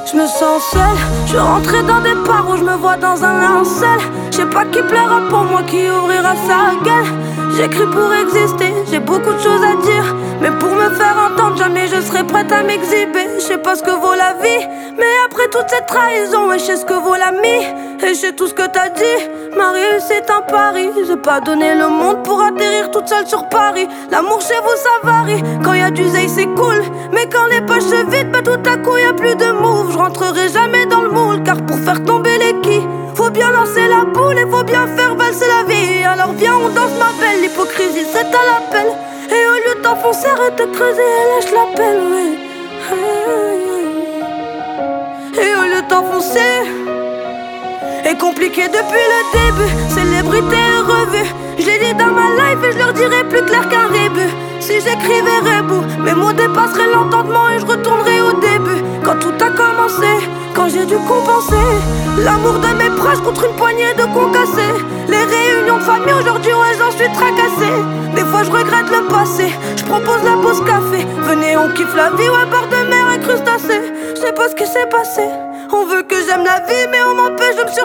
Je me sens seule, je suis rentrée dans des parts où je me vois dans un linceul. Je sais pas qui plaira pour moi, qui ouvrira sa gueule. J'écris pour exister, j'ai beaucoup de choses à dire, mais pour me faire entendre, jamais je serai prête à m'exhiber. Je sais pas ce que vaut la vie, mais après toute cette trahison, ouais, je sais ce que vaut l'ami. Et je sais tout ce que t'as dit, Marie, c'est un pari. J'ai pas donné le monde pour atterrir toute seule sur Paris. L'amour chez vous ça varie, quand y a du zèle c'est cool, mais quand les poches se vident, bah tout à coup y a plus de move. Je rentrerai jamais dans le moule, car pour faire tomber les quilles, faut bien lancer la boule et faut bien faire valser la vie. Alors viens on danse ma belle, l'hypocrisie c'est à l'appel. Et au lieu de t'enfoncer, arrête de creuser, lâche l'appel, ouais. Et au lieu de t'enfoncer, est compliqué depuis le début, célébrité et revue. Je l'ai dit dans ma life et je leur dirai plus clair qu'un rébut. Si j'écrivais rebou, mes mots dépasseraient l'entendement et je retournerai au début. Quand tout a commencé, quand j'ai dû compenser l'amour de mes proches contre une poignée de cons cassés. Les réunions de famille aujourd'hui, ouais j'en suis tracassé. Des fois je regrette le passé, je propose la pause café. Venez on kiffe la vie, ouais bord de mer et crustacés. Je sais pas ce qui s'est passé, on veut que j'aime la vie mais on m'empêche de me